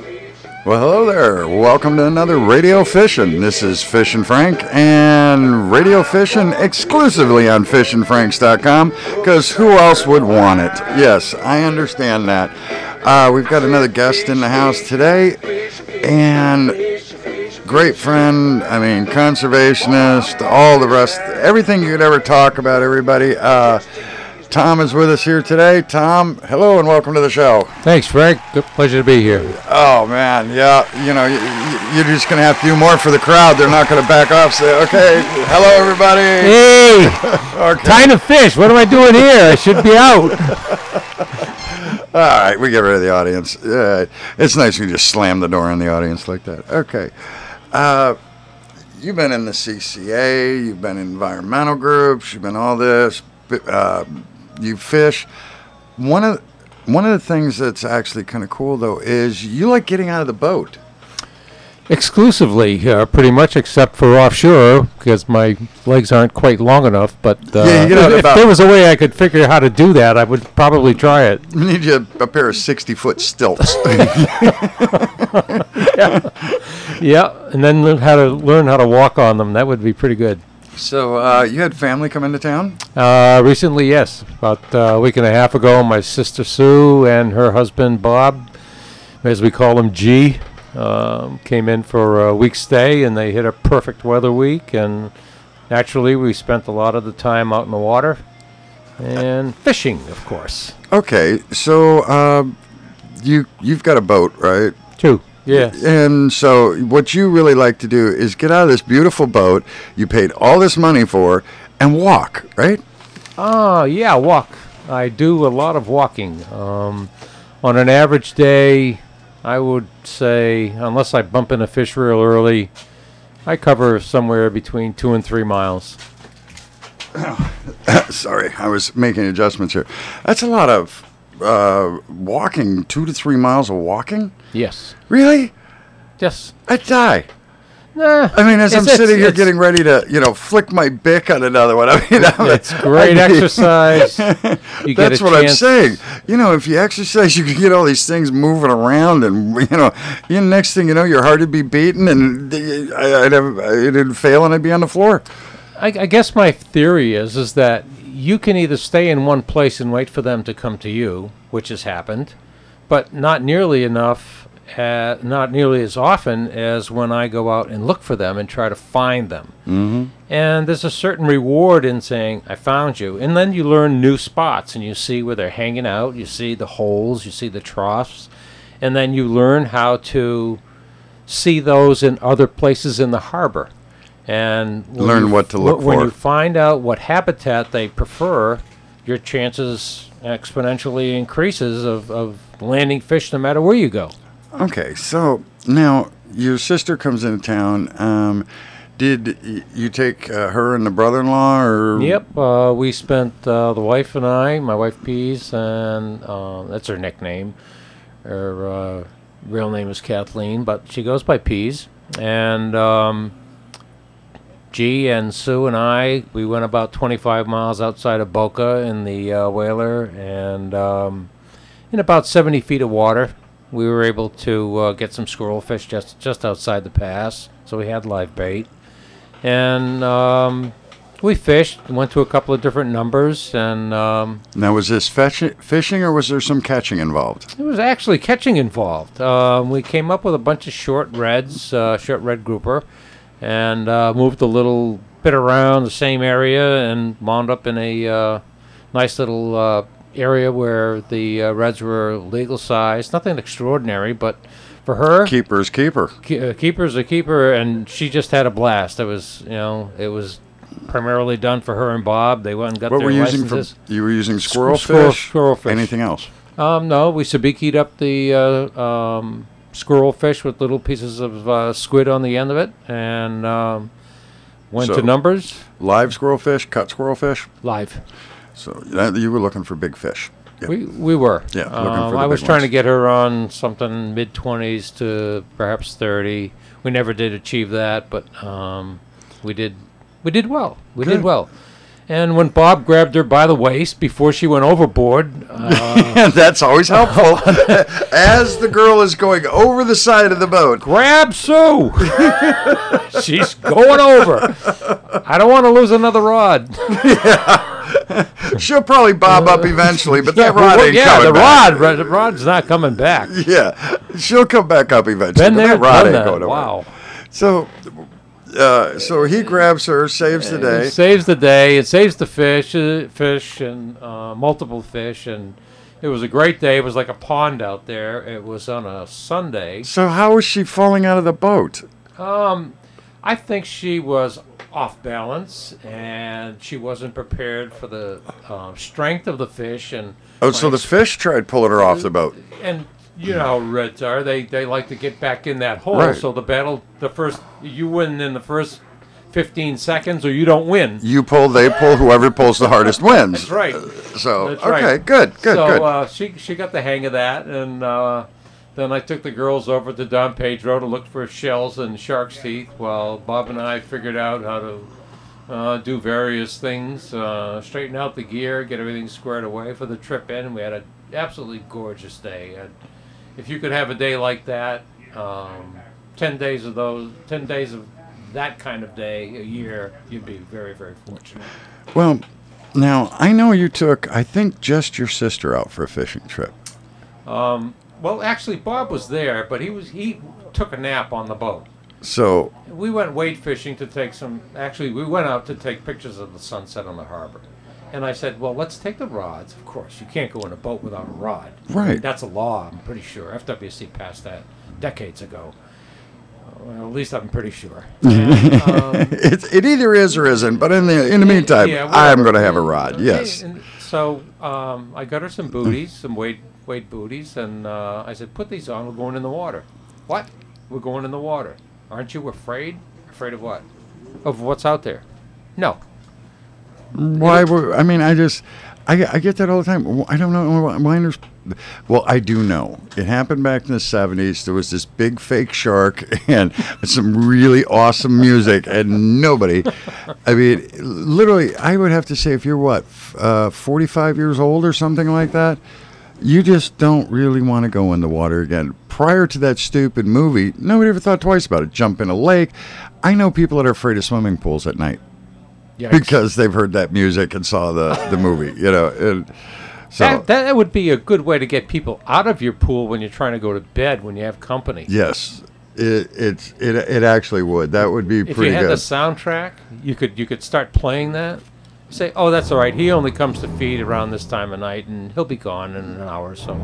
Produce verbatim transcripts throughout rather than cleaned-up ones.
Well, hello there. Welcome to another Radio Fishing. This is Fishin' Frank, and Radio Fishing exclusively on fishin franks dot com, because who else would want it? Yes, I understand that. Uh, we've got another guest in the house today, and great friend, I mean, conservationist, all the rest, everything you could ever talk about, everybody. Uh, Tom is with us here today. Tom, hello and welcome to the show. Thanks, Frank. Good pleasure to be here. Oh, man, yeah, you know, you, you're just going to have to do more for the crowd. They're not going to back off, say, okay, hello, everybody. Hey, okay. Time to fish. What am I doing here? I should be out. All right, we get rid of the audience. Uh, it's nice when you just slam the door on the audience like that. Okay. Uh, you've been in the C C A, you've been in environmental groups, you've been all this. Uh, you fish. One of one of the things that's actually kind of cool though is you like getting out of the boat. Exclusively, uh, pretty much, except for offshore, because my legs aren't quite long enough. But uh, yeah, you get out if, about if there was a way I could figure out how to do that, I would probably try it. You need you a pair of sixty-foot stilts. yeah. yeah, and then learn how to learn how to walk on them. That would be pretty good. So uh, you had family come into town? Uh, recently, yes. About uh, a week and a half ago, my sister Sue and her husband Bob, as we call him G, um, came in for a week's stay, and they hit a perfect weather week. And naturally, we spent a lot of the time out in the water and fishing, of course. Okay, so uh, you you've got a boat, right? Two. Yes. And so what you really like to do is get out of this beautiful boat you paid all this money for and walk, right? Oh, yeah, walk. I do a lot of walking. Um, on an average day, I would say, unless I bump into fish real early, I cover somewhere between two and three miles. Sorry, I was making adjustments here. That's a lot of uh, walking, two to three miles of walking? Yes. Really? Yes. I'd die. Nah, I mean, as I'm it's, sitting it's, here it's getting ready to, you know, flick my bick on another one. I mean, it's great I mean, exercise. You get that's a what chance. I'm saying. You know, if you exercise, you can get all these things moving around, and you know, the next thing you know, your heart would be beating, and I'd have, it'd fail, and I'd be on the floor. I, I guess my theory is is that you can either stay in one place and wait for them to come to you, which has happened, but not nearly enough, uh, not nearly as often as when I go out and look for them and try to find them. Mm-hmm. And there's a certain reward in saying, I found you. And then you learn new spots, and you see where they're hanging out, you see the holes, you see the troughs, and then you learn how to see those in other places in the harbor. And learn what to look when for. When you find out what habitat they prefer, your chances exponentially increases of, of landing fish no matter where you go. Okay, so now your sister comes into town. Um, did y- you take uh, her and the brother-in-law? Or? Yep, uh, we spent, uh, the wife and I, my wife Pease, and uh, that's her nickname. Her uh, real name is Kathleen, but she goes by Pease. And um, G and Sue and I, we went about twenty-five miles outside of Boca in the uh, Whaler, and um, in about seventy feet of water, we were able to uh, get some squirrel fish just just outside the pass. So we had live bait, and um, we fished. Went to a couple of different numbers, and um, now was this fetch- fishing or was there some catching involved? There was actually catching involved. Um, we came up with a bunch of short reds, uh, short red grouper. And uh, moved a little bit around the same area and wound up in a uh, nice little uh, area where the uh, reds were legal size. Nothing extraordinary, but for her, keeper's keeper. Ke- uh, keeper's a keeper, and she just had a blast. It was, you know, it was primarily done for her and Bob. They went and got what their were you using licenses. for? You were using squirrel Squirrel- fish. squirrel fish. Anything else? Um, no, we sabiki'd up the uh, um, squirrel fish with little pieces of uh, squid on the end of it, and um, went So, to numbers. Live squirrel fish, cut squirrel fish. Live. So that, you were looking for big fish. Yep. We we were. Yeah, looking Um, for the I was big trying ones. to get her on something mid twenties to perhaps thirty. We never did achieve that, but um, we did we did well. We Good. did well. And when Bob grabbed her by the waist before she went overboard, uh, that's always helpful. As the girl is going over the side of the boat, grab Sue. She's going over. I don't want to lose another rod. Yeah. She'll probably bob up eventually, but that yeah, rod well, ain't yeah, coming the back. rod, the rod's not coming back. Yeah, she'll come back up eventually, Been but there, that rod done ain't that. going away. Wow. So, uh, so he grabs her, saves the day. It saves the day. It saves the fish, uh, fish, and uh, multiple fish, and it was a great day. It was like a pond out there. It was on a Sunday. So how was she falling out of the boat? Um, I think she was off balance, and she wasn't prepared for the uh, strength of the fish. And Oh, so the fish tried pulling her off the boat. And you know how reds are. They they like to get back in that hole. Right. So the battle, the first, you win in the first fifteen seconds, or you don't win. You pull, they pull. Whoever pulls the hardest wins. That's right. So That's okay, right. good, good, so, good. uh, she she got the hang of that, and uh, then I took the girls over to Don Pedro to look for shells and shark's teeth, while Bob and I figured out how to uh, do various things, uh, straighten out the gear, get everything squared away for the trip in. We had an absolutely gorgeous day. And if you could have a day like that, um, ten days of those, ten days of that kind of day a year, you'd be very, very fortunate. Well, now I know you took, I think, just your sister out for a fishing trip. Um, well, actually, Bob was there, but he was he took a nap on the boat. So We went wade fishing to take some. Actually, we went out to take pictures of the sunset on the harbor. And I said, well, let's take the rods. Of course, you can't go in a boat without a rod. Right. That's a law, I'm pretty sure. F W C passed that decades ago. Uh, well, at least I'm pretty sure. And, um, it, it either is or isn't, but in the in the meantime, yeah, I'm whatever. going to have a rod. Yes. And so um, I got her some booties, some weight weight booties, and uh, I said, put these on. We're going in the water. What? We're going in the water. Aren't you afraid? Afraid of what? Of what's out there? No. Why? Were, I mean, I just, I, I get that all the time. I don't know. Why there's, well, I do know. It happened back in the seventies. There was this big fake shark and some really awesome music, and nobody. I mean, literally, I would have to say, if you're what, uh, forty-five years old or something like that, you just don't really want to go in the water again. Prior to that stupid movie, nobody ever thought twice about it. Jump in a lake. I know people that are afraid of swimming pools at night. Yikes. Because they've heard that music and saw the, the movie, you know. And so That, that would be a good way to get people out of your pool when you're trying to go to bed when you have company. yes, it it's it it actually would. That would be If pretty you had good. the soundtrack, you could you could start playing that. Say, oh, that's all right. He only comes to feed around this time of night, and he'll be gone in an hour or so.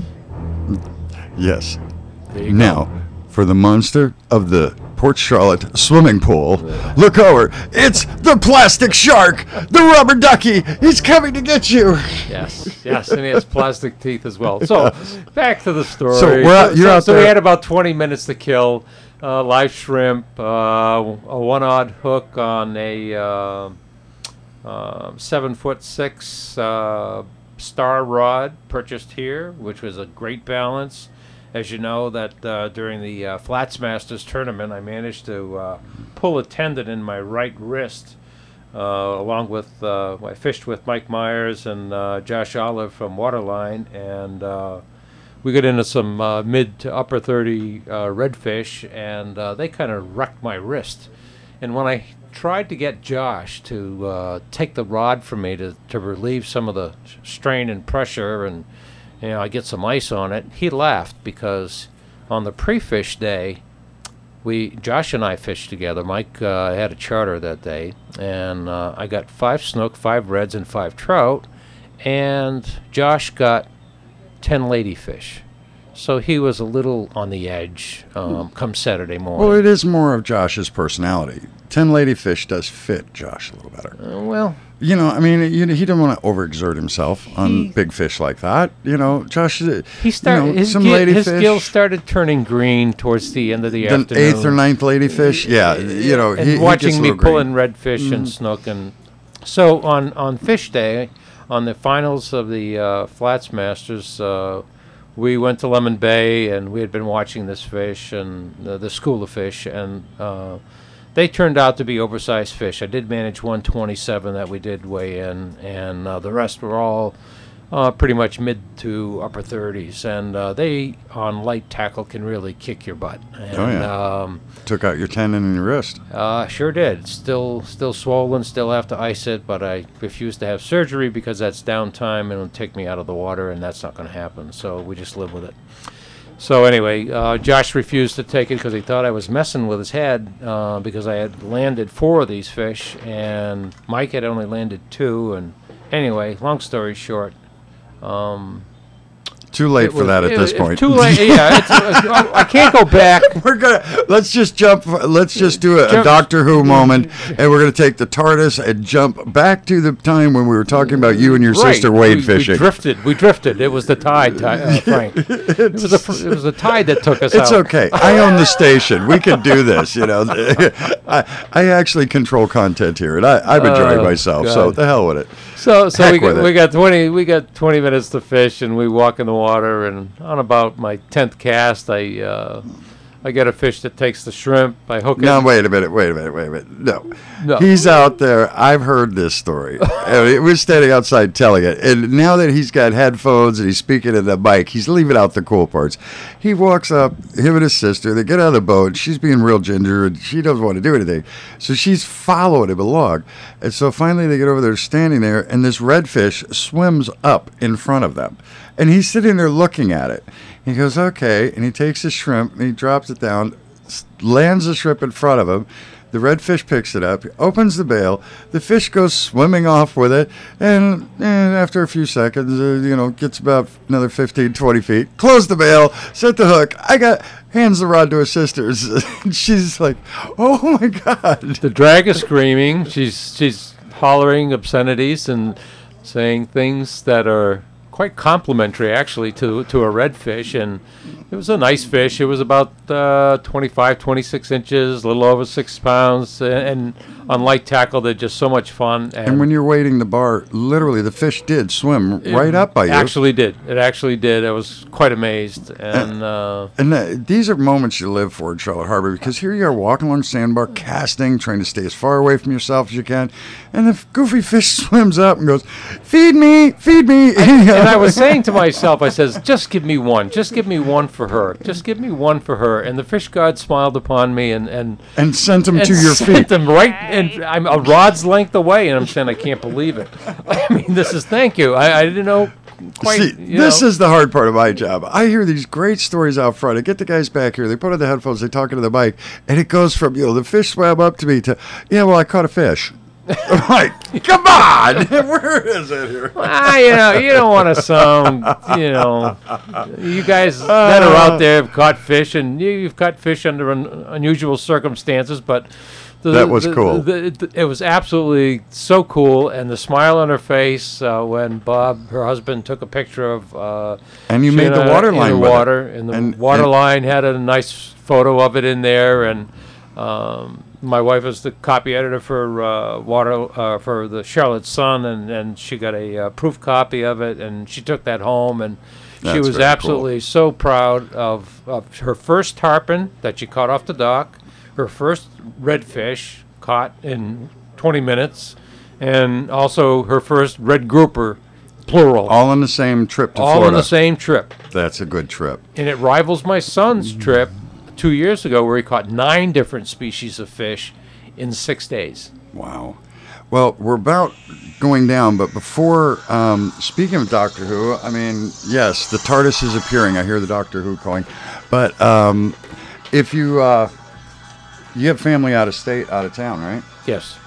Yes. There you go. Now, for the monster of the Port Charlotte swimming pool, look over. It's the plastic shark, the rubber ducky. He's coming to get you. Yes, yes, and he has plastic teeth as well. So, back to the story. So we're out- you're so, out so we there- had about twenty minutes to kill. Uh, live shrimp, uh, a one-odd hook on a uh, uh, seven foot six uh, star rod purchased here, which was a great balance. As you know, that uh, during the uh, Flats Masters tournament, I managed to uh, pull a tendon in my right wrist, uh, along with uh, I fished with Mike Myers and uh, Josh Olive from Waterline, and uh, we got into some uh, mid to upper thirty uh, redfish, and uh, they kind of wrecked my wrist. And when I tried to get Josh to uh, take the rod from me to, to relieve some of the strain and pressure, and you know, I get some ice on it, he laughed, because on the pre-fish day, we Josh and I fished together. Mike uh, had a charter that day, and uh, I got five snook, five reds, and five trout, and Josh got ten ladyfish. So he was a little on the edge um, come Saturday morning. Well, it is more of Josh's personality. Ten ladyfish does fit Josh a little better. Uh, well, You know, I mean, you, he didn't want to overexert himself on He- big fish like that. You know, Josh, uh, he started you know, his, some gi- his ladyfish. gills started turning green towards the end of the, The afternoon. eighth or ninth ladyfish, yeah, you know, and he, he watching gets a me little green. pulling redfish and snook, and so on on fish day, on the finals of the uh, Flats Masters, uh, we went to Lemon Bay, and we had been watching this fish and uh, the school of fish, and uh, they turned out to be oversized fish. I did manage one twenty-seven that we did weigh in, and uh, the rest were all uh, pretty much mid to upper thirties. And uh, they, on light tackle, can really kick your butt. And, Oh, yeah. Um, Took out your tendon in your wrist. uh, sure did. Still, still swollen. Still have to ice it, but I refuse to have surgery because that's downtime and it'll take me out of the water, and that's not going to happen. So we just live with it. So anyway, uh, Josh refused to take it because he thought I was messing with his head uh, because I had landed four of these fish, and Mike had only landed two. And anyway, long story short, um, Too late it for was- that at it- this it's point. Too late. Yeah, it's, uh, I can't go back. We're gonna let's just jump. Let's just do a, a Jump- Doctor Who moment, and we're gonna take the TARDIS and jump back to the time when we were talking about you and your Right. sister Wade we, fishing. We drifted. We drifted. It was the tide, ti- uh, Frank. it was a, fr- it was the tide that took us It's out. okay. I own the station. We can do this. You know, I I actually control content here, and I, I'm enjoying Oh, myself. So God. the hell with it. So, so Heck we with got, it. we got twenty we got twenty minutes to fish, and we walk in the water. And on about my tenth cast, I uh, I get a fish that takes the shrimp. I hook No, it. wait a minute, wait a minute, wait a minute. No. No. He's out there. I've heard this story. I mean, we're standing outside telling it. And now that he's got headphones and he's speaking in the mic, he's leaving out the cool parts. He walks up, him and his sister, they get out of the boat. She's being real ginger and she doesn't want to do anything. So she's following him along. And so finally they get over there standing there, and this redfish swims up in front of them. And he's sitting there looking at it. He goes, okay. And he takes his shrimp and he drops it down, s- lands the shrimp in front of him. The redfish picks it up, opens the bail. The fish goes swimming off with it. And, and after a few seconds, uh, you know, gets about another fifteen, twenty feet. Close the bail, set the hook. I got, hands the rod to her sisters. And she's like, oh my God. The drag is screaming. She's she's hollering obscenities and saying things that are quite complimentary, actually, to to a redfish. And it was a nice fish. It was about uh, twenty-five, twenty-six inches, a little over six pounds, and, and on light tackle, they're just so much fun. And, And when you're waiting the bar, literally the fish did swim it right up by you. Actually did. It actually did. I was quite amazed. And uh, And uh, these are moments you live for in Charlotte Harbor, because here you are walking along the sandbar, casting, trying to stay as far away from yourself as you can, and the goofy fish swims up and goes, "Feed me, feed me." and I was saying to myself, I says, just give me one. Just give me one for her. Just give me one for her. And the fish god smiled upon me and and, and sent them and to your sent feet. them right, and I'm a rod's length away, and I'm saying, I can't believe it. I mean, this is thank you. I, I didn't know quite. See, you this know. is the hard part of my job. I hear these great stories out front. I get the guys back here. They put on the headphones. They talk into the mic, and it goes from, you know, the fish swam up to me to, yeah, well, I caught a fish. I'm like, come on, where is it here? Ah, you know, you don't want to sound, you know, you guys that are out there have caught fish, and you, you've caught fish under un, unusual circumstances, but the, That was the- cool. the- the- it was absolutely so cool, and the smile on her face uh, when Bob, her husband, took a picture of. Uh, And you she made and the I water in line the with it. water, and the And- water and- line had a nice photo of it in there, and. Um, my wife is the copy editor for uh, water uh, for the Charlotte Sun, and, and she got a uh, proof copy of it, and she took that home, and she That's was very absolutely so proud of, of her first tarpon that she caught off the dock, her first redfish caught in twenty minutes, and also her first red grouper, plural, All on the same trip to all Florida. on the same trip. That's a good trip. And it rivals my son's trip two years ago, where he caught nine different species of fish in six days. Wow. Well, we're about going down, but before, um, speaking of Doctor Who, I mean, yes, the TARDIS is appearing. I hear the Doctor Who calling. But um, if you, uh, you have family out of state, out of town, right? Yes.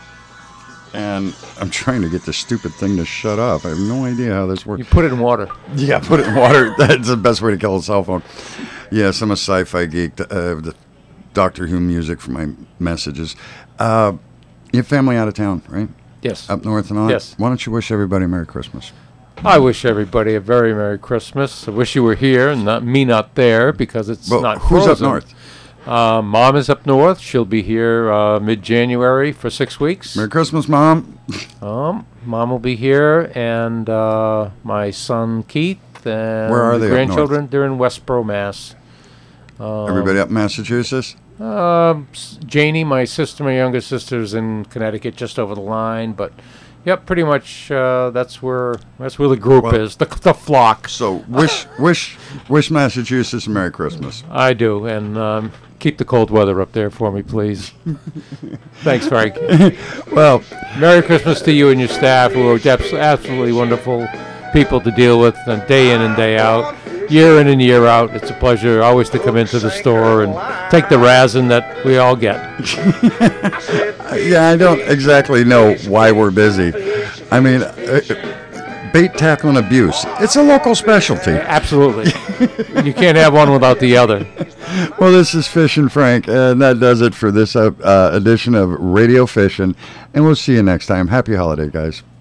And I'm trying to get this stupid thing to shut off. I have no idea how this works. You put it in water. Yeah, put it in water. That's the best way to kill a cell phone. Yes, I'm a sci-fi geek. Uh, the Doctor Who music for my messages. Uh, you have family out of town, right? Yes. Up north and on? Yes. Why don't you wish everybody Merry Christmas? I wish everybody a very Merry Christmas. I wish you were here and not me not there, because it's Well, not who's frozen. up north? Uh, Mom is up north. She'll be here uh, mid-January for six weeks. Merry Christmas, Mom. Um, Mom will be here, and uh, my son Keith and Where are the they up north? grandchildren. They're in Westboro, Mass. Um, Everybody up in Massachusetts? Um, s- Janie, my sister, my younger sister's in Connecticut, just over the line. But, yep, pretty much uh, that's where that's where the group Well- is. The the flock. So wish wish wish Massachusetts a Merry Christmas. I do, and um, keep the cold weather up there for me, please. Thanks, Frank. Well, Merry Christmas to you and your staff, who are abs- absolutely wonderful people to deal with, and day in and day out, year in and year out. It's a pleasure always to come into the store and take the razzing that we all get. yeah, I don't exactly know why we're busy. I mean, uh, bait, tackle, and abuse. It's a local specialty. Absolutely. You can't have one without the other. Well, this is Fishin' Frank, and that does it for this uh, uh, edition of Radio Fishin', and we'll see you next time. Happy holiday, guys.